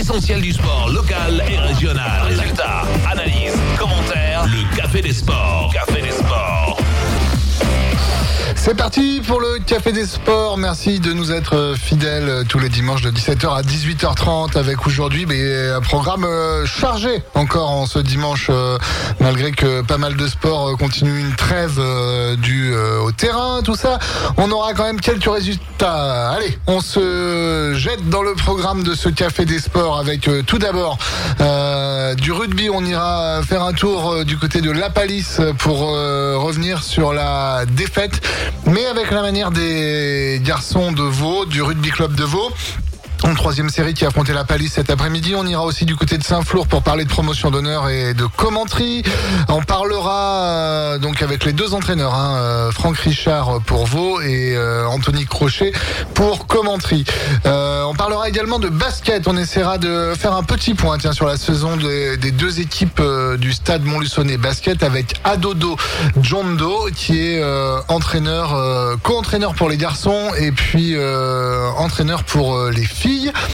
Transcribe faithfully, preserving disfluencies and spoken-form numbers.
l'essentiel du sport local et régional. Résultats, analyses, commentaires, le Café des Sports. Café des Sports. C'est parti pour le Café des Sports. Merci de nous être fidèles tous les dimanches de dix-sept heures à dix-huit heures trente avec aujourd'hui mais un programme chargé encore en ce dimanche malgré que pas mal de sports continuent une trêve due au terrain, tout ça. On aura quand même quelques résultats. Allez, on se jette dans le programme de ce Café des Sports avec tout d'abord euh, du rugby. On ira faire un tour du côté de La Palisse pour euh, revenir sur la défaite, mais avec la manière des garçons de Vaud, du rugby club de Vaud. En troisième série qui a affronté La Palisse cet après-midi. On ira aussi du côté de Saint-Flour pour parler de promotion d'honneur et de commenterie. On parlera euh, donc avec les deux entraîneurs, hein, euh, Franck Richard pour Vaud et euh, Anthony Crochet pour commenterie. Euh, on parlera également de basket. On essaiera de faire un petit point tiens, sur la saison de, des deux équipes euh, du stade Montluçonnet basket avec Adodo Djondo qui est euh, entraîneur, euh, co-entraîneur pour les garçons et puis euh, entraîneur pour euh, les filles.